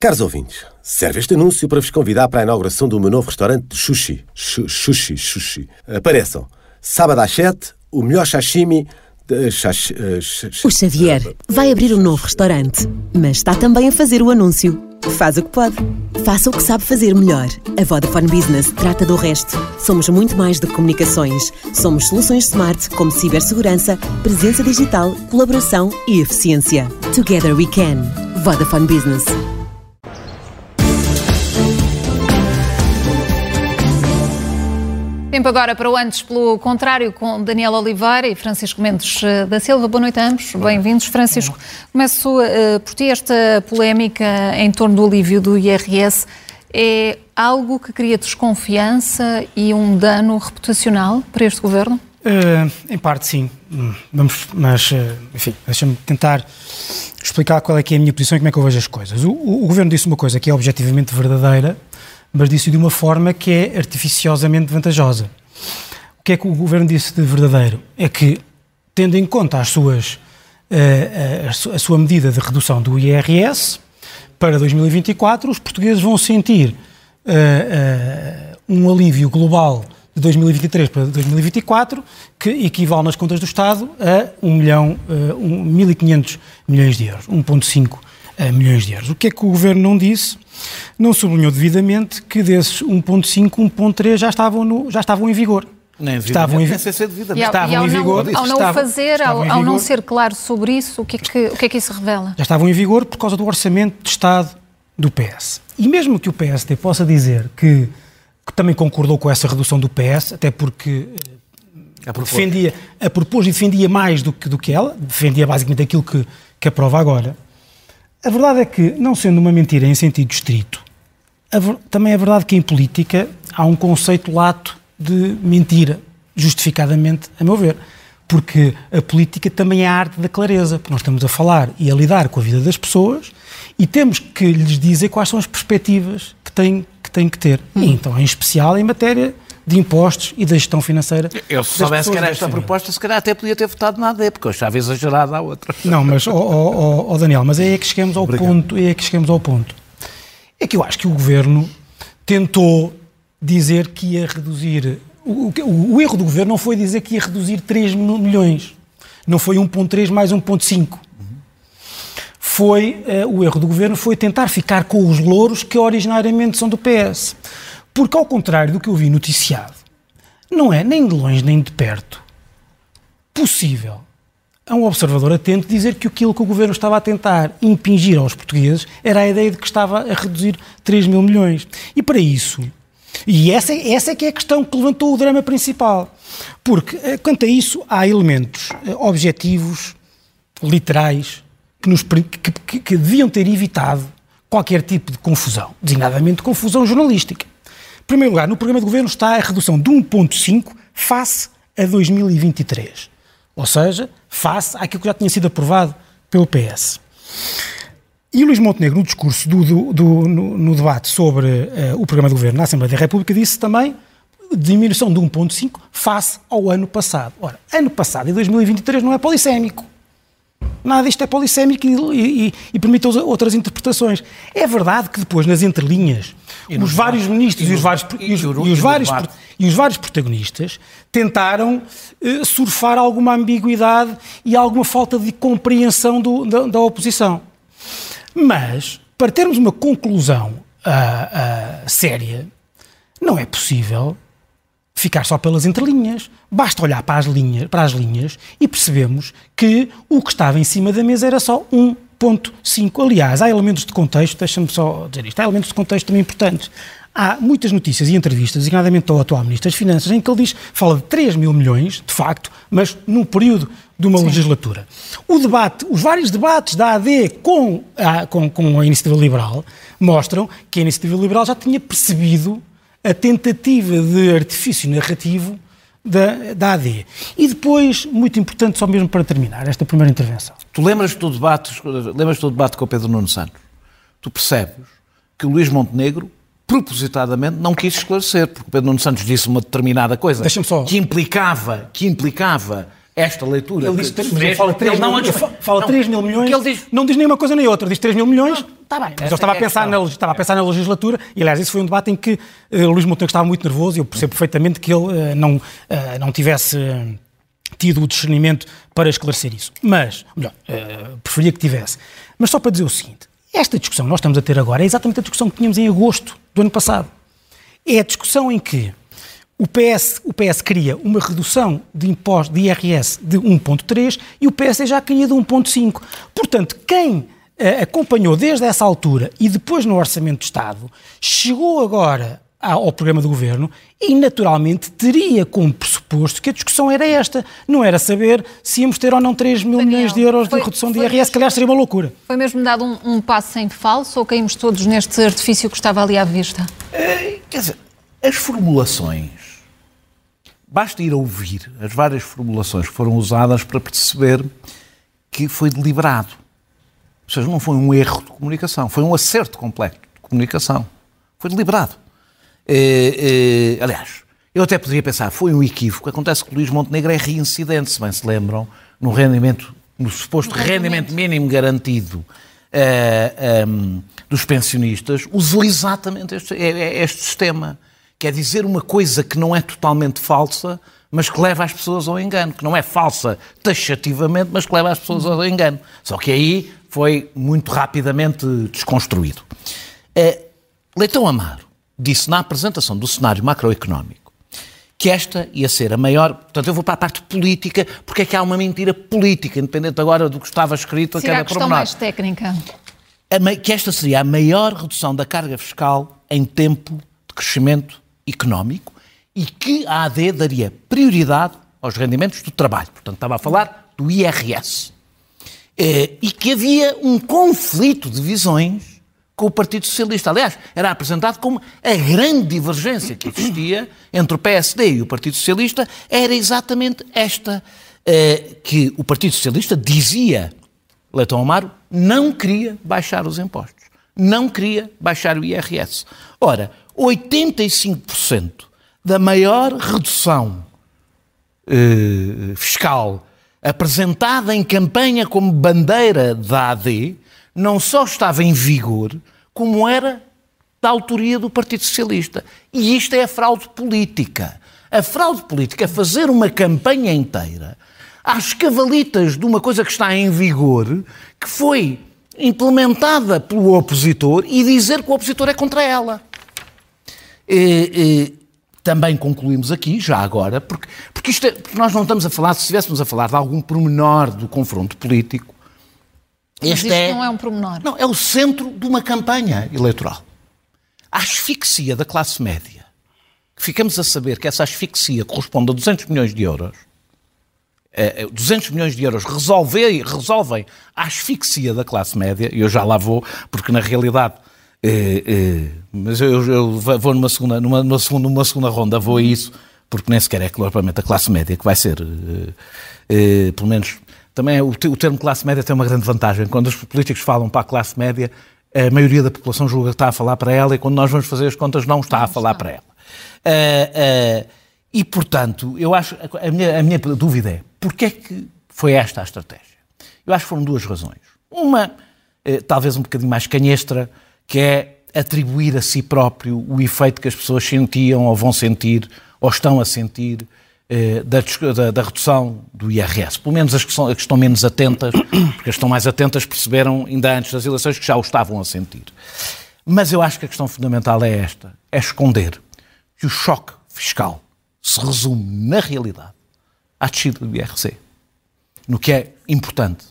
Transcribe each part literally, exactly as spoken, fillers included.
Caros ouvintes, serve este anúncio para vos convidar para a inauguração do meu novo restaurante de sushi. Sushi, sushi. Apareçam. Sábado às sete, o melhor sashimi... De shash, shash, o Xavier vai abrir um novo restaurante, mas está também a fazer o anúncio. Faz o que pode. Faça o que sabe fazer melhor. A Vodafone Business trata do resto. Somos muito mais do que comunicações. Somos soluções smart como cibersegurança, presença digital, colaboração e eficiência. Together we can. Vodafone Business. Tempo agora para o Antes pelo Contrário com Daniel Oliveira e Francisco Mendes da Silva. Boa noite a ambos, bem-vindos. Francisco, começo uh, por ti. Esta polémica em torno do alívio do I R S é algo que cria desconfiança e um dano reputacional para este governo? Uh, em parte sim, vamos, mas uh, enfim, deixa-me tentar explicar qual é que é a minha posição e como é que eu vejo as coisas. O, o, o governo disse uma coisa que é objetivamente verdadeira, mas disse de uma forma que é artificiosamente vantajosa. O que é que o governo disse de verdadeiro? É que, tendo em conta as suas, a, a, a sua medida de redução do I R S, para dois mil e vinte e quatro, os portugueses vão sentir uh, uh, um alívio global de dois mil e vinte e três para dois mil e vinte e quatro, que equivale nas contas do Estado a um milhão, uh, um, mil e quinhentos milhões de euros, um vírgula cinco milhões de euros. O que é que o governo não disse? Não sublinhou devidamente que desses um vírgula cinco, um vírgula três já estavam, no, já estavam em vigor. Nem estavam em, nem sei se é devidamente. Estavam e ao, em vigor. Não, ao não o fazer, ao, ao não ser claro sobre isso, o que, é que, o que é que isso revela? Já estavam em vigor por causa do orçamento de Estado do P S. E mesmo que o P S D possa dizer que, que também concordou com essa redução do P S, até porque a defendia, a propôs e defendia mais do que, do que ela, defendia basicamente aquilo que, que aprova agora. A verdade é que, não sendo uma mentira em sentido estrito, a, também é verdade que em política há um conceito lato de mentira, justificadamente, a meu ver, porque a política também é a arte da clareza, porque nós estamos a falar e a lidar com a vida das pessoas e temos que lhes dizer quais são as perspectivas que têm que, têm que ter, hum. e então em especial em matéria de impostos e da gestão financeira. Eu, se soubesse que era esta proposta, se calhar até podia ter votado na A D, porque eu achava exagerada a outra. Não, mas, oh, oh, oh, Daniel, mas é que chegamos ao Obrigado. ponto, é que chegamos ao ponto. É que eu acho que o Governo tentou dizer que ia reduzir... O, o, o erro do Governo não foi dizer que ia reduzir três milhões. Não foi um vírgula três mais um vírgula cinco. Uhum. Foi, uh, o erro do Governo foi tentar ficar com os louros que originariamente são do P S. Porque, ao contrário do que eu vi noticiado, não é nem de longe nem de perto possível a um observador atento dizer que aquilo que o Governo estava a tentar impingir aos portugueses era a ideia de que estava a reduzir três mil milhões. E para isso, e essa, essa é que é a questão que levantou o drama principal, porque, quanto a isso, há elementos objetivos, literais, que, nos, que, que, que deviam ter evitado qualquer tipo de confusão, designadamente confusão jornalística. Em primeiro lugar, no programa de governo está a redução de um vírgula cinco face a dois mil e vinte e três. Ou seja, face àquilo que já tinha sido aprovado pelo P S. E o Luís Montenegro, no discurso, do, do, do, no, no debate sobre uh, o programa de governo na Assembleia da República, disse também diminuição de um vírgula cinco face ao ano passado. Ora, ano passado, em dois mil e vinte e três, não é polissémico. Nada disto é polissémico e, e, e permite outras interpretações. É verdade que depois, nas entrelinhas, os vários ministros e os vários, e os, e os vários, e os vários protagonistas tentaram uh, surfar alguma ambiguidade e alguma falta de compreensão do, da, da oposição. Mas, para termos uma conclusão uh, uh, séria, não é possível ficar só pelas entrelinhas. Basta olhar para as linhas, para as linhas e percebemos que o que estava em cima da mesa era só um vírgula cinco. Aliás, há elementos de contexto, deixa-me só dizer isto, há elementos de contexto também importantes. Há muitas notícias e entrevistas, designadamente ao atual Ministro das Finanças, em que ele diz, fala de três mil milhões, de facto, mas num período de uma Sim. legislatura. O debate, os vários debates da A D com a, com, com a Iniciativa Liberal mostram que a Iniciativa Liberal já tinha percebido a tentativa de artifício narrativo da, da A D. E depois, muito importante, só mesmo para terminar esta primeira intervenção. Tu lembras-te do debate, lembras-te do debate com o Pedro Nuno Santos? Tu percebes que o Luís Montenegro, propositadamente, não quis esclarecer, porque o Pedro Nuno Santos disse uma determinada coisa Deixa-me só. que implicava, que implicava esta leitura... Ele, disse, que mas ele fala três mil, não, fala não, três mil milhões, ele diz, não diz nem uma coisa nem outra, diz três mil milhões, está bem. Mas eu estava a, é pensar na, estava a pensar na legislatura, e aliás, isso foi um debate em que uh, Luís Montenegro estava muito nervoso, e eu percebo perfeitamente que ele uh, não, uh, não tivesse uh, tido o discernimento para esclarecer isso. Mas, melhor, uh, preferia que tivesse. Mas só para dizer o seguinte, esta discussão que nós estamos a ter agora é exatamente a discussão que tínhamos em agosto do ano passado. É a discussão em que o P S, o P S queria uma redução de imposto de I R S de um vírgula três e o P S já queria de um vírgula cinco. Portanto, quem eh, acompanhou desde essa altura e depois no Orçamento de Estado, chegou agora ao programa do Governo e, naturalmente, teria como pressuposto que a discussão era esta. Não era saber se íamos ter ou não três mil Daniel, milhões de euros foi, de redução de foi, I R S, que aliás seria uma loucura. Foi mesmo dado um, um passo em falso ou caímos todos neste artifício que estava ali à vista? É, quer dizer, as formulações, basta ir a ouvir as várias formulações que foram usadas para perceber que foi deliberado. Ou seja, não foi um erro de comunicação, foi um acerto completo de comunicação. Foi deliberado. É, é, aliás, eu até poderia pensar, foi um equívoco. Acontece que o Luís Montenegro é reincidente, se bem se lembram, no rendimento, no suposto rendimento, rendimento mínimo garantido é, um, dos pensionistas, usou exatamente este, este sistema. Quer dizer uma coisa que não é totalmente falsa, mas que leva as pessoas ao engano. Que não é falsa taxativamente, mas que leva as pessoas ao engano. Só que aí foi muito rapidamente desconstruído. É, Leitão Amaro disse na apresentação do cenário macroeconómico que esta ia ser a maior... Portanto, eu vou para a parte política, porque é que há uma mentira política, independente agora do que estava escrito a cada pormenor. Será a questão mais técnica? Que esta seria a maior redução da carga fiscal em tempo de crescimento económico e que a A D daria prioridade aos rendimentos do trabalho. Portanto, estava a falar do I R S. E que havia um conflito de visões com o Partido Socialista. Aliás, era apresentado como a grande divergência que existia entre o P S D e o Partido Socialista era exatamente esta, que o Partido Socialista dizia, Leitão Amaro, não queria baixar os impostos, não queria baixar o I R S. Ora, oitenta e cinco por cento da maior redução eh, fiscal apresentada em campanha como bandeira da A D não só estava em vigor, como era da autoria do Partido Socialista. E isto é a fraude política. A fraude política é fazer uma campanha inteira às cavalitas de uma coisa que está em vigor, que foi implementada pelo opositor e dizer que o opositor é contra ela. E, e, também concluímos aqui, já agora, porque, porque, isto é, porque nós não estamos a falar, se estivéssemos a falar de algum pormenor do confronto político, mas este isto é, não é um pormenor. Não, é o centro de uma campanha eleitoral. A asfixia da classe média, que ficamos a saber que essa asfixia corresponde a duzentos milhões de euros, eh, duzentos milhões de euros resolvem, resolvem a asfixia da classe média, e eu já lá vou, porque na realidade... É, é, mas eu, eu vou numa segunda, numa, numa, segunda, numa segunda ronda, vou a isso, porque nem sequer é claramente a classe média que vai ser, é, é, pelo menos, também o, o termo classe média tem uma grande vantagem. Quando os políticos falam para a classe média, a maioria da população julga que está a falar para ela, e quando nós vamos fazer as contas não está a falar para ela. É, é, e, portanto, eu acho, a minha, a minha dúvida é, porquê é que foi esta a estratégia? Eu acho que foram duas razões. Uma, é, talvez um bocadinho mais canhestra, que é atribuir a si próprio o efeito que as pessoas sentiam ou vão sentir ou estão a sentir eh, da, da, da redução do I R S. Pelo menos as que, são, as que estão menos atentas, porque as que estão mais atentas perceberam ainda antes das eleições que já o estavam a sentir. Mas eu acho que a questão fundamental é esta, é esconder que o choque fiscal se resume, na realidade, à descida do I R C, no que é importante.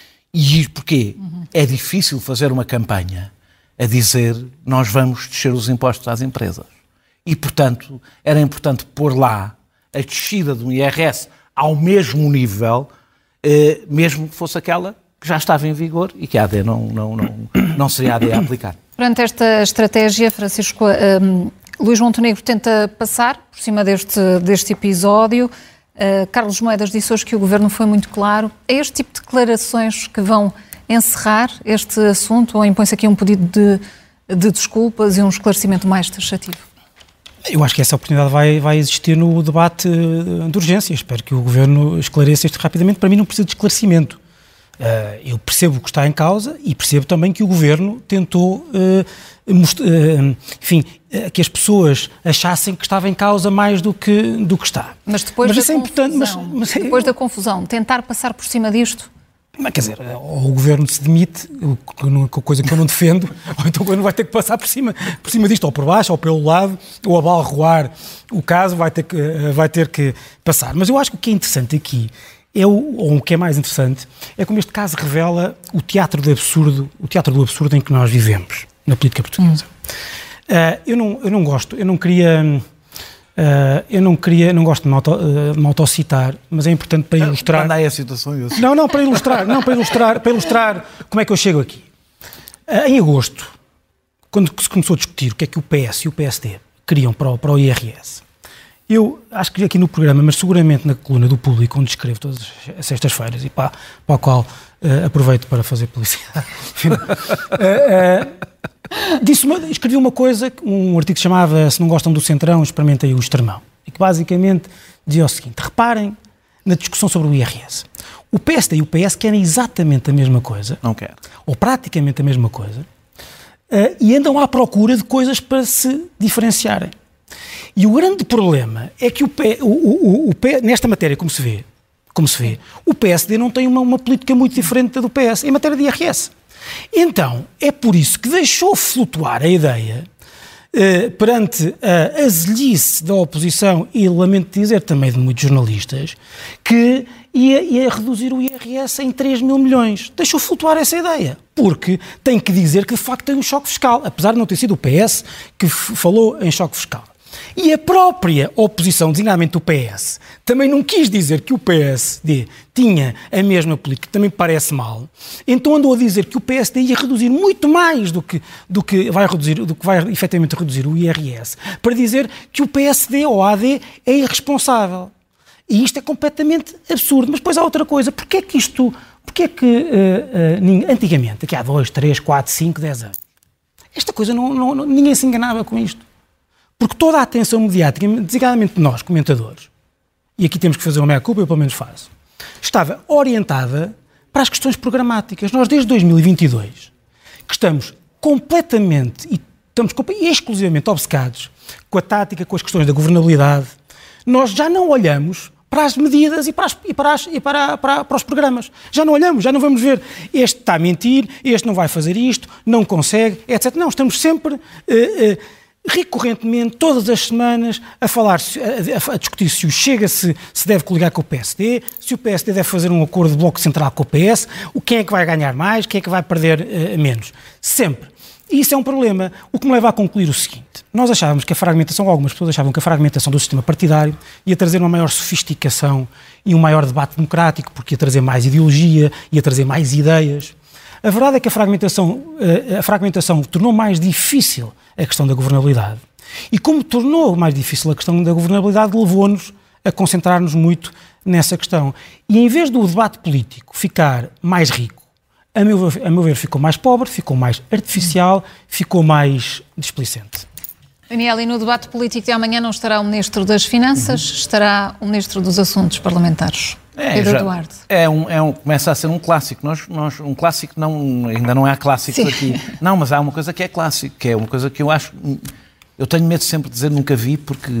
E porquê? Uhum. É difícil fazer uma campanha a dizer nós vamos descer os impostos às empresas. E, portanto, era importante pôr lá a descida do I R S ao mesmo nível, eh, mesmo que fosse aquela que já estava em vigor e que a AD não, não, não, não seria a AD a aplicar. Perante esta estratégia, Francisco, um, Luís Montenegro tenta passar por cima deste, deste episódio. Uh, Carlos Moedas disse hoje que o Governo foi muito claro. É este tipo de declarações que vão encerrar este assunto ou impõe-se aqui um pedido de, de desculpas e um esclarecimento mais taxativo? Eu acho que essa oportunidade vai, vai existir no debate de urgência. Espero que o Governo esclareça isto rapidamente. Para mim não precisa de esclarecimento. Uh, eu percebo o que está em causa e percebo também que o Governo tentou, uh, most- uh, enfim, uh, que as pessoas achassem que estava em causa mais do que, do que está. Mas depois, mas da, isso é importante, mas, confusão, mas, depois da confusão, tentar passar por cima disto? Mas, quer dizer, ou o Governo se demite, coisa que eu não defendo, ou então o Governo vai ter que passar por cima, por cima disto, ou por baixo, ou pelo lado, ou abalroar o caso, vai ter que, vai ter que passar. Mas eu acho que o que é interessante aqui, é o, ou o que é mais interessante, é como este caso revela o teatro do absurdo, o teatro do absurdo em que nós vivemos na política portuguesa. Hum. Uh, eu, não, eu não gosto, eu não queria... Uh, eu não queria, não gosto de me, auto, uh, me autocitar, mas é importante para ilustrar. Manda aí a citação. Eu não, não, para ilustrar, não, para ilustrar, para ilustrar como é que eu chego aqui. Uh, em agosto, quando se começou a discutir o que é que o P S e o P S D queriam para o, para o I R S, eu acho que aqui no programa, mas seguramente na coluna do Público, onde escrevo todas as sextas-feiras e para, para a qual uh, aproveito para fazer publicidade. uh, uh, Disse uma, escrevi uma coisa, um artigo que chamava Se não gostam do Centrão, experimentem o Extremão. E que basicamente dizia o seguinte: reparem na discussão sobre o I R S. O P S D e o P S querem exatamente a mesma coisa. Não quero. Ou praticamente a mesma coisa. Uh, e andam à procura de coisas para se diferenciarem. E o grande problema é que o P, o, o, o P, nesta matéria, como se vê, como se vê, o P S D não tem uma, uma política muito diferente da do P S em matéria de I R S. Então, é por isso que deixou flutuar a ideia, eh, perante a azelice da oposição e, lamento dizer, também de muitos jornalistas, que ia, ia reduzir o I R S em três mil milhões. Deixou flutuar essa ideia, porque tem que dizer que, de facto, tem um choque fiscal, apesar de não ter sido o P S que f- falou em choque fiscal. E a própria oposição, designadamente o P S, também não quis dizer que o P S D tinha a mesma política, que também parece mal. Então andou a dizer que o P S D ia reduzir muito mais do que, do que, vai, reduzir, do que vai efetivamente reduzir o I R S, para dizer que o P S D ou A D é irresponsável. E isto é completamente absurdo. Mas depois há outra coisa. Porquê é que isto... Porquê é que uh, uh, antigamente, aqui há dois, três, quatro, cinco, dez anos, esta coisa não, não, não, ninguém se enganava com isto. Porque toda a atenção mediática, designadamente de nós, comentadores, e aqui temos que fazer uma meia-culpa, eu pelo menos faço, estava orientada para as questões programáticas. Nós, desde dois mil e vinte e dois, que estamos completamente e estamos exclusivamente obcecados com a tática, com as questões da governabilidade, nós já não olhamos para as medidas e para, as, e para, as, e para, para, para os programas. Já não olhamos, já não vamos ver este está a mentir, este não vai fazer isto, não consegue, etcétera. Não, estamos sempre... Uh, uh, recorrentemente, todas as semanas, a falar, a, a discutir se o Chega se, se deve coligar com o P S D, se o P S D deve fazer um acordo de bloco central com o P S, o quem é que vai ganhar mais, quem é que vai perder uh, menos. Sempre. E isso é um problema, o que me leva a concluir o seguinte: nós achávamos que a fragmentação, algumas pessoas achavam que a fragmentação do sistema partidário ia trazer uma maior sofisticação e um maior debate democrático, porque ia trazer mais ideologia, ia trazer mais ideias. A verdade é que a fragmentação, a fragmentação tornou mais difícil a questão da governabilidade. E como tornou mais difícil a questão da governabilidade, levou-nos a concentrar-nos muito nessa questão. E em vez do debate político ficar mais rico, a meu, a meu ver ficou mais pobre, ficou mais artificial, ficou mais displicente. Daniel, e no debate político de amanhã não estará o Ministro das Finanças, uhum. estará o Ministro dos Assuntos Parlamentares. É, Pedro já, Eduardo. É um, é um, começa a ser um clássico. Nós, nós, um clássico não, ainda não há clássicos aqui. Não, mas há uma coisa que é clássico, que é uma coisa que eu acho... Eu tenho medo sempre de dizer nunca vi, porque,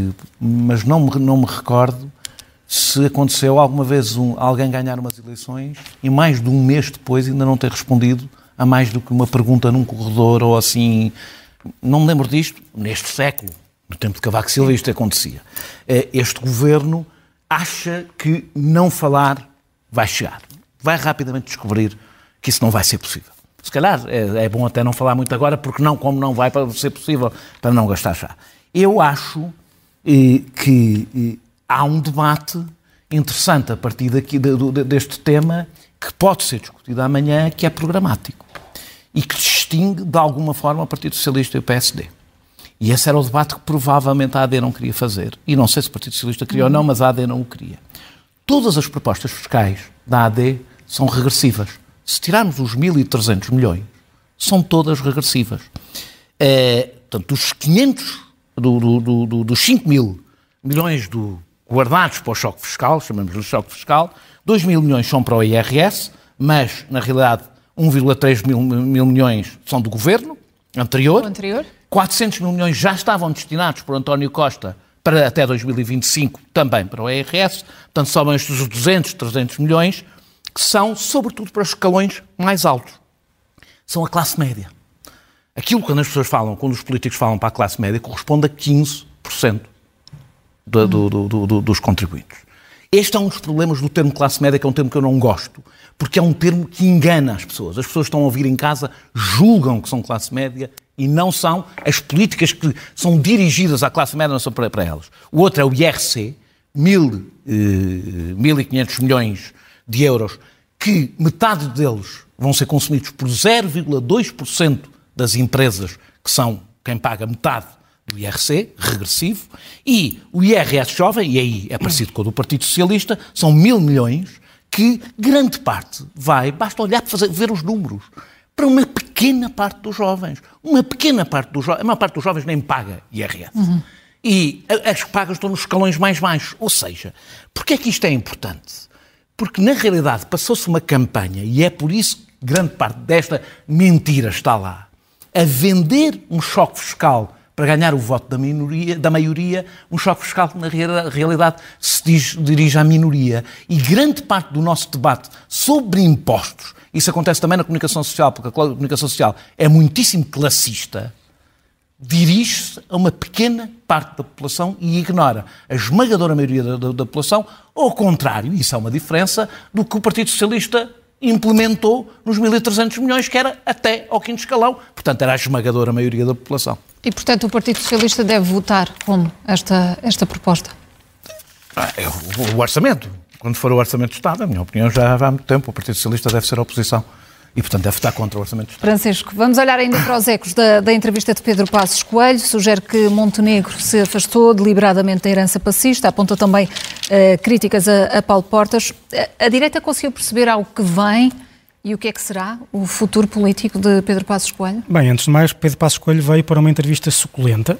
mas não me, não me recordo se aconteceu alguma vez um, alguém ganhar umas eleições e mais de um mês depois ainda não ter respondido a mais do que uma pergunta num corredor ou assim. Não me lembro disto. Neste século, no tempo de Cavaco Silva, isto acontecia. Este governo acha que não falar vai chegar. Vai rapidamente descobrir que isso não vai ser possível. Se calhar é, é bom até não falar muito agora, porque não, como não vai ser possível, para não gastar já. Eu acho eh, que eh, há um debate interessante a partir daqui, de, de, deste tema, que pode ser discutido amanhã, que é programático. E que distingue, de alguma forma, o Partido Socialista e o P S D. E esse era o debate que provavelmente a A D não queria fazer. E não sei se o Partido Socialista queria ou não, mas a A D não o queria. Todas as propostas fiscais da A D são regressivas. Se tirarmos os mil e trezentos milhões, são todas regressivas. É, portanto, os quinhentos do, do, do, do, dos cinco mil milhões do, guardados para o choque fiscal, chamamos-lhe choque fiscal, dois mil milhões são para o I R S, mas, na realidade, um vírgula três mil, mil milhões são do governo anterior. anterior. quatrocentos mil milhões já estavam destinados por António Costa para até dois mil e vinte e cinco, também para o I R S. Portanto, sobram estes duzentos, trezentos milhões, que são, sobretudo, para os escalões mais altos. São a classe média. Aquilo, quando as pessoas falam, quando os políticos falam para a classe média, corresponde a quinze por cento do, do, do, do, dos contribuintes. Este é um dos problemas do termo classe média, que é um termo que eu não gosto, porque é um termo que engana as pessoas. As pessoas estão a ouvir em casa, julgam que são classe média e não são. As políticas que são dirigidas à classe média não são para, para elas. O outro é o I R C, mil, eh, mil e quinhentos milhões de euros, que metade deles vão ser consumidos por zero vírgula dois por cento das empresas, que são quem paga metade do I R C, regressivo, e o I R S jovem, e aí é parecido com o do Partido Socialista, são mil milhões, que grande parte vai, basta olhar para fazer, ver os números, para uma pequena parte dos jovens. Uma pequena parte dos jovens, a maior parte dos jovens nem paga I R S. Uhum. E as pagas estão nos escalões mais baixos. Ou seja, porquê é que isto é importante? Porque, na realidade, passou-se uma campanha, e é por isso que grande parte desta mentira está lá, a vender um choque fiscal para ganhar o voto da, minoria, da maioria, um choque fiscal que, na realidade, se diz, dirige à minoria. E grande parte do nosso debate sobre impostos, isso acontece também na comunicação social, porque a comunicação social é muitíssimo classista, dirige-se a uma pequena parte da população e ignora a esmagadora maioria da, da, da população, ao contrário, isso é uma diferença, do que o Partido Socialista implementou nos mil e trezentos milhões, que era até ao quinto escalão. Portanto, era a esmagadora maioria da população. E, portanto, o Partido Socialista deve votar como esta, esta proposta? Ah, é o, o orçamento. Quando for o orçamento de Estado, a minha opinião, já há muito tempo, o Partido Socialista deve ser a oposição. E, portanto, deve votar contra o Orçamento de Estado. Francisco, vamos olhar ainda para os ecos da, da entrevista de Pedro Passos Coelho. Sugere que Montenegro se afastou deliberadamente da herança passista. Aponta também uh, críticas a, a Paulo Portas. A, a direita conseguiu perceber algo que vem e o que é que será o futuro político de Pedro Passos Coelho? Bem, antes de mais, Pedro Passos Coelho veio para uma entrevista suculenta,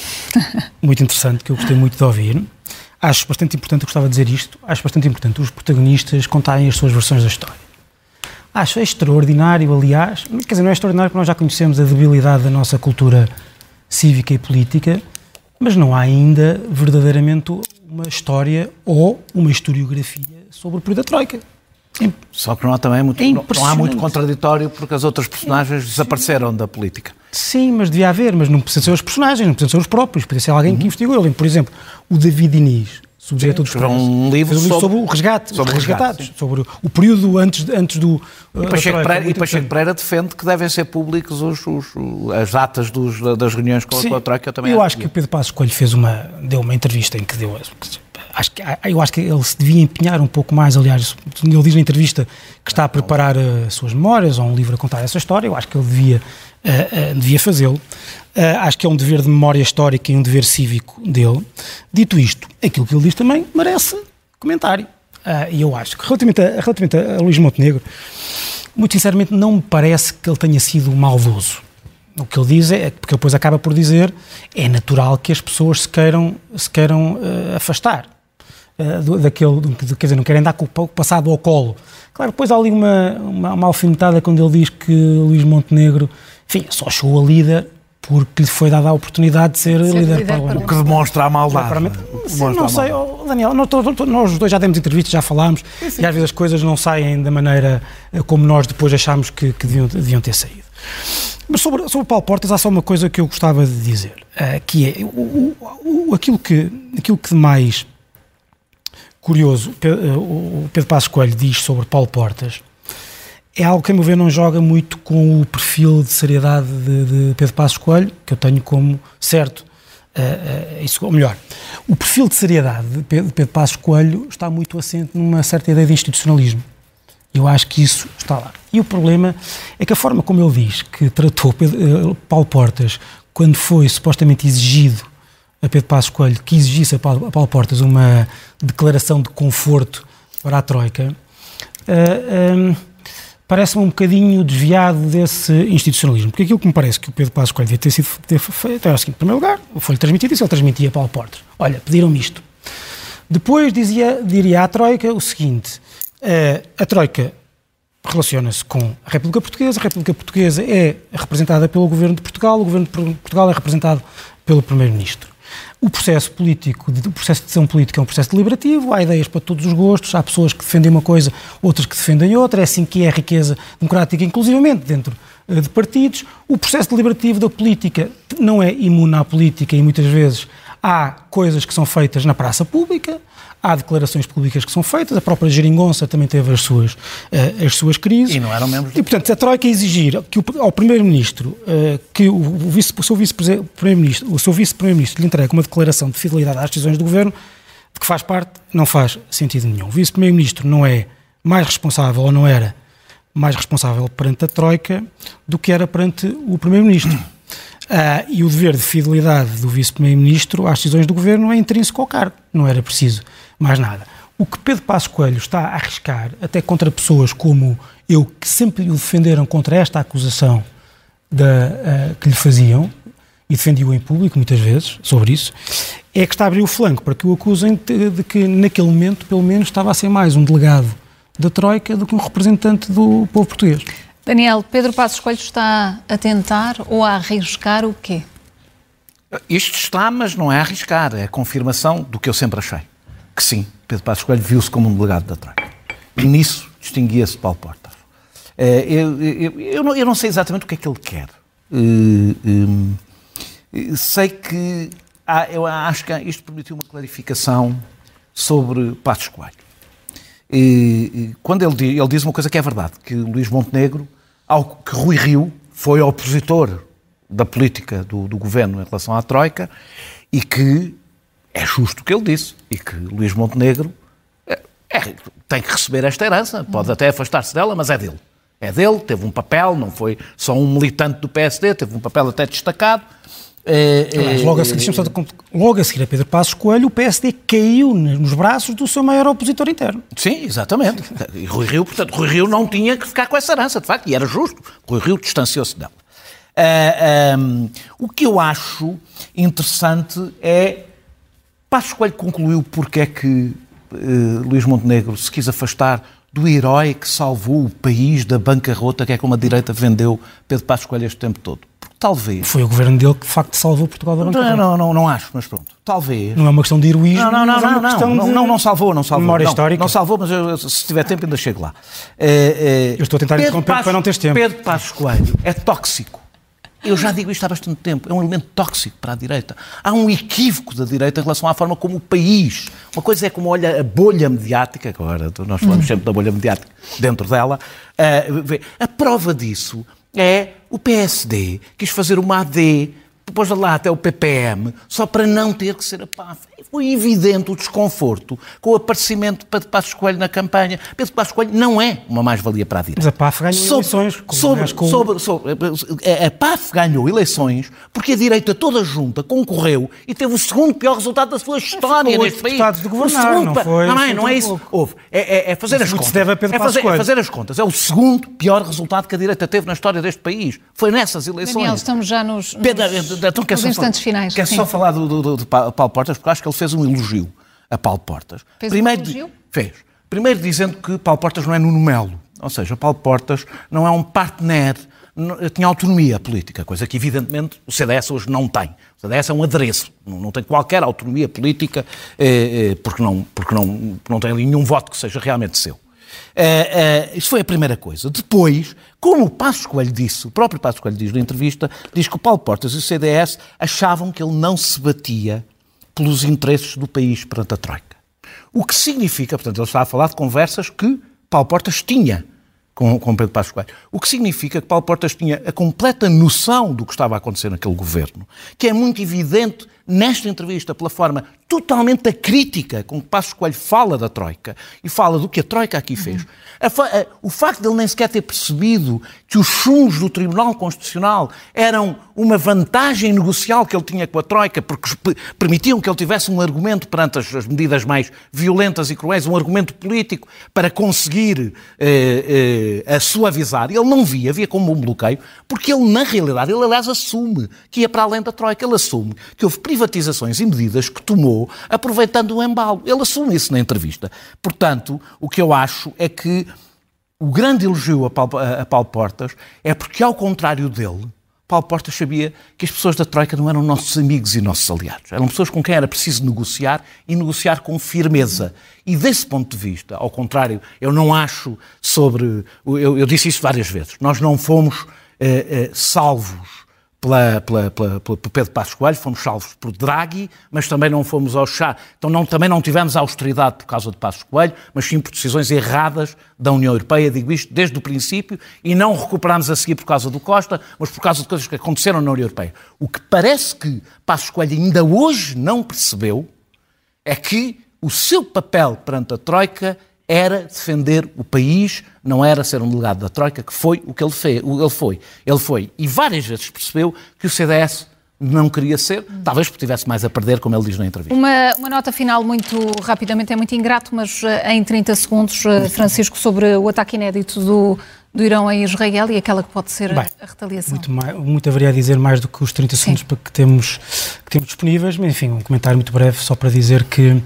muito interessante, que eu gostei muito de ouvir. Acho bastante importante, eu gostava de dizer isto, acho bastante importante os protagonistas contarem as suas versões da história. Acho extraordinário, aliás, quer dizer, não é extraordinário porque nós já conhecemos a debilidade da nossa cultura cívica e política, mas não há ainda verdadeiramente uma história ou uma historiografia sobre o período da Troika. Sim. Só que não há também muito, é não, não há muito contraditório porque as outras personagens desapareceram da política. Sim, mas devia haver, mas não precisam ser os personagens, não precisam ser os próprios, podia ser alguém uhum. que investigou. Eu lembro, por exemplo, o David Diniz, subjeito a um livro, fez um livro sobre, sobre o resgate, sobre os resgatados, resgate, sobre o período antes, antes do... E Pacheco, uh, Pereira, e Pacheco Pereira defende que devem ser públicos os, os, as datas dos, das reuniões com, com a Troika. Eu, também eu acho que o Pedro Passos Coelho fez uma, deu uma entrevista em que deu... Acho que, eu acho que ele se devia empenhar um pouco mais, aliás, ele diz na entrevista que está a preparar as suas memórias ou um livro a contar essa história, eu acho que ele devia, uh, uh, devia fazê-lo. Uh, acho que é um dever de memória histórica e um dever cívico dele. Dito isto, aquilo que ele diz também merece comentário. Uh, e eu acho que relativamente a, relativamente a Luís Montenegro, muito sinceramente não me parece que ele tenha sido maldoso. O que ele diz é, porque depois acaba por dizer, é natural que as pessoas se queiram, se queiram uh, afastar. Uh, daquele, quer dizer, não querem dar com o passado ao colo. Claro, depois há ali uma, uma, uma alfinetada quando ele diz que Luís Montenegro, enfim, só chegou a líder porque lhe foi dada a oportunidade de ser, ser líder, líder parlamentar. O que demonstra a maldade. Sim, não sei, oh, Daniel, nós, nós dois já demos entrevistas, já falámos, sim, sim. E às vezes as coisas não saem da maneira como nós depois achámos que, que deviam, deviam ter saído. Mas sobre, sobre o Paulo Portas há só uma coisa que eu gostava de dizer, uh, que é o, o, aquilo, que, aquilo que de mais curioso o Pedro Passos Coelho diz sobre Paulo Portas é algo que, a meu ver, não joga muito com o perfil de seriedade de, de Pedro Passos Coelho, que eu tenho como certo. Uh, uh, isso, ou melhor, o perfil de seriedade de Pedro, de Pedro Passos Coelho está muito assente numa certa ideia de institucionalismo. Eu acho que isso está lá. E o problema é que a forma como ele diz que tratou Pedro, uh, Paulo Portas quando foi supostamente exigido a Pedro Passos Coelho que exigisse a Paulo, a Paulo Portas uma declaração de conforto para a Troika, uh, um, parece-me um bocadinho desviado desse institucionalismo, porque aquilo que me parece que o Pedro Passos Coelho devia ter sido ter feito é o seguinte: em primeiro lugar, foi-lhe transmitido isso, ele transmitia a Paulo Portas. Olha, pediram-me isto. Depois dizia, diria à Troika o seguinte: uh, a Troika relaciona-se com a República Portuguesa, a República Portuguesa é representada pelo Governo de Portugal, o Governo de Portugal é representado pelo Primeiro-Ministro. O processo político, o processo de decisão política é um processo deliberativo, há ideias para todos os gostos, há pessoas que defendem uma coisa, outras que defendem outra, é assim que é a riqueza democrática, inclusivamente dentro uh, de partidos. O processo deliberativo da política não é imune à política e muitas vezes há coisas que são feitas na praça pública, há declarações públicas que são feitas, a própria Geringonça também teve as suas, uh, as suas crises. E não eram membros do... E, portanto, se a Troika exigir que o, ao Primeiro-Ministro, uh, que o, o, vice, o seu Vice-Primeiro-Ministro, o seu Vice-Primeiro-Ministro lhe entregue uma declaração de fidelidade às decisões do Governo, de que faz parte, não faz sentido nenhum. O Vice-Primeiro-Ministro não é mais responsável, ou não era mais responsável perante a Troika do que era perante o Primeiro-Ministro. Uh, e o dever de fidelidade do Vice-Primeiro-Ministro às decisões do Governo é intrínseco ao cargo, não era preciso mais nada. O que Pedro Passos Coelho está a arriscar, até contra pessoas como eu, que sempre o defenderam contra esta acusação da, uh, que lhe faziam, e defendiu em público muitas vezes sobre isso, é que está a abrir o flanco para que o acusem de, de que naquele momento, pelo menos, estava a ser mais um delegado da Troika do que um representante do povo português. Daniel, Pedro Passos Coelho está a tentar ou a arriscar o quê? Isto está, mas não é arriscar, é a confirmação do que eu sempre achei. Que sim, Pedro Passos Coelho viu-se como um delegado da Troika. E nisso distinguia-se Paulo Portas. Eu, eu, eu, não, eu não sei exatamente o que é que ele quer. Sei que há, eu acho que isto permitiu uma clarificação sobre Passos Coelho. E, quando ele, ele diz uma coisa que é verdade, que Luís Montenegro, ao, que Rui Rio foi opositor da política do, do governo em relação à Troika, e que é justo o que ele disse, e que Luís Montenegro é, é, tem que receber esta herança, pode até afastar-se dela, mas é dele. É dele, teve um papel, não foi só um militante do P S D, teve um papel até destacado. É, Aliás, logo, a seguir, só, logo a seguir a Pedro Passos Coelho, o P S D caiu nos braços do seu maior opositor interno. Sim, exatamente. E Rui Rio, portanto, Rui Rio não tinha que ficar com essa herança, de facto, e era justo. Rui Rio distanciou-se dela. Uh, um, o que eu acho interessante é... Passos Coelho concluiu porque é que uh, Luís Montenegro se quis afastar do herói que salvou o país da bancarrota, que é como a direita vendeu Pedro Passos Coelho este tempo todo. Porque talvez... Foi o governo dele que, de facto, salvou Portugal da bancarrota. Não, não, não, não acho, mas pronto. Talvez... Não é uma questão de heroísmo, não, não, não, mas é uma não, questão não, de... Não, não salvou, não salvou. Memória não, histórica. Não salvou, mas eu, se tiver tempo ainda chego lá. Uh, uh, eu estou a tentar interromper para não teres tempo. Pedro Passos Coelho é tóxico. Eu já digo isto há bastante tempo, é um elemento tóxico para a direita. Há um equívoco da direita em relação à forma como o país... Uma coisa é como olha a bolha mediática, agora nós falamos sempre da bolha mediática dentro dela, uh, a prova disso é o P S D quis fazer uma A D, depois de lá até o P P M, só para não ter que ser a P A F. Foi evidente o desconforto com o aparecimento de Pedro Passos Coelho na campanha. Pedro Passos Coelho não é uma mais-valia para a direita. Mas a P A F ganhou sobre, eleições. Sobre, com... sobre, sobre, a P A F ganhou eleições porque a direita toda junta concorreu e teve o segundo pior resultado da sua história neste país. De governar, segundo, não foi? Não, não, não é isso. Houve. É, é, é fazer as contas. Se deve a Pedro é, Passos fazer, Coelho. é fazer as contas. É o segundo pior resultado que a direita teve na história deste país. Foi nessas eleições. Daniel, estamos já nos, nos, Pedro, então, nos instantes falar, finais. Quer só falar do, do, do, do Paulo Portas, porque acho que ele fez um elogio a Paulo Portas. Fez Primeiro, um elogio? Fez. Primeiro dizendo que Paulo Portas não é Nuno Melo. Ou seja, Paulo Portas não é um partner, não, tinha autonomia política, coisa que evidentemente o C D S hoje não tem. O C D S é um adereço, não, não tem qualquer autonomia política, eh, eh, porque, não, porque não, não tem ali nenhum voto que seja realmente seu. Uh, uh, isso foi a primeira coisa. Depois, como o Passos Coelho disse, o próprio Passos Coelho diz na entrevista, diz que o Paulo Portas e o C D S achavam que ele não se batia pelos interesses do país perante a Troika. O que significa, portanto, ele está a falar de conversas que Paulo Portas tinha com, com Pedro Passos Coelho. O que significa que Paulo Portas tinha a completa noção do que estava a acontecer naquele governo, que é muito evidente nesta entrevista, pela forma totalmente acrítica com que Passos Coelho fala da Troika e fala do que a Troika aqui fez. A fa- a, o facto de ele nem sequer ter percebido que os chumos do Tribunal Constitucional eram uma vantagem negocial que ele tinha com a Troika, porque p- permitiam que ele tivesse um argumento perante as, as medidas mais violentas e cruéis, um argumento político para conseguir eh, eh, a suavizar. Ele não via, via como um bloqueio, porque ele, na realidade, ele aliás assume que ia para além da Troika. Ele assume que houve privatizações e medidas que tomou aproveitando o embalo. Ele assume isso na entrevista. Portanto, o que eu acho é que o grande elogio a Paulo, a Paulo Portas é porque, ao contrário dele, Paulo Portas sabia que as pessoas da Troika não eram nossos amigos e nossos aliados. Eram pessoas com quem era preciso negociar e negociar com firmeza. E desse ponto de vista, ao contrário, eu não acho sobre... Eu, eu disse isso várias vezes. Nós não fomos eh, eh, salvos Pela, pela, pela, pela Pedro Passos Coelho, fomos salvos por Draghi, mas também não fomos ao chá. Então não, também não tivemos austeridade por causa de Passos Coelho, mas sim por decisões erradas da União Europeia, digo isto desde o princípio, e não recuperámos a seguir por causa do Costa, mas por causa de coisas que aconteceram na União Europeia. O que parece que Passos Coelho ainda hoje não percebeu é que o seu papel perante a Troika era defender o país, não era ser um delegado da Troika, que foi o que ele, fez, ele foi. Ele foi, e várias vezes percebeu que o C D S não queria ser, talvez porque tivesse mais a perder, como ele diz na entrevista. Uma, uma nota final muito rapidamente, é muito ingrato, mas uh, em trinta segundos, uh, Francisco, sobre o ataque inédito do, do Irão a Israel e aquela que pode ser Bem, a, a retaliação. Muito, mais, muito haveria a dizer mais do que os trinta segundos para que, temos, que temos disponíveis, mas enfim, um comentário muito breve, só para dizer que,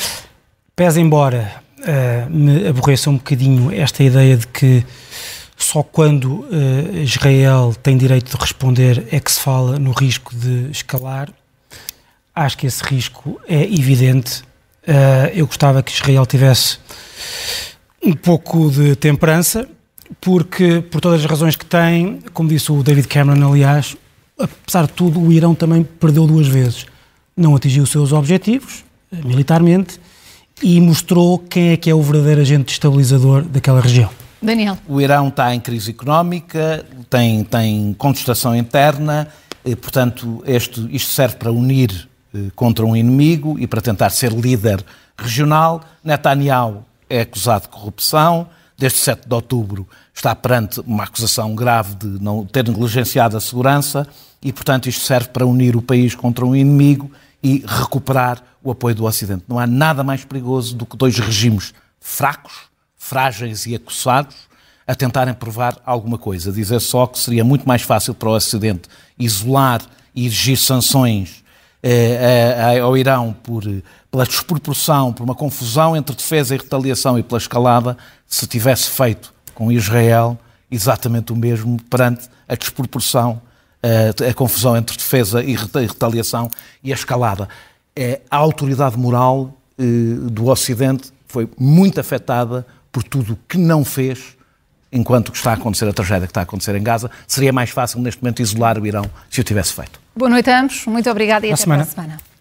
pese embora uh, me aborreça um bocadinho esta ideia de que só quando uh, Israel tem direito de responder é que se fala no risco de escalar. Acho que esse risco é evidente. Uh, eu gostava que Israel tivesse um pouco de temperança, porque, por todas as razões que tem, como disse o David Cameron, aliás, apesar de tudo, o Irão também perdeu duas vezes. Não atingiu os seus objetivos, militarmente, e mostrou quem é que é o verdadeiro agente estabilizador daquela região. Daniel. O Irão está em crise económica, tem, tem contestação interna, e, portanto, este, isto serve para unir eh, contra um inimigo e para tentar ser líder regional. Netanyahu é acusado de corrupção, desde sete de outubro está perante uma acusação grave de não ter negligenciado a segurança e, portanto, isto serve para unir o país contra um inimigo e recuperar o apoio do Ocidente. Não há nada mais perigoso do que dois regimes fracos, frágeis e acossados, a tentarem provar alguma coisa. Dizer só que seria muito mais fácil para o Ocidente isolar e exigir sanções eh, ao Irão por, pela desproporção, por uma confusão entre defesa e retaliação e pela escalada, se tivesse feito com Israel exatamente o mesmo perante a desproporção, a, a confusão entre defesa e retaliação e a escalada. Eh, a autoridade moral eh, do Ocidente foi muito afetada por tudo o que não fez enquanto que está a acontecer a tragédia que está a acontecer em Gaza. Seria mais fácil neste momento isolar o Irão se o tivesse feito. Boa noite a ambos, muito obrigada e Boa até semana. para a semana.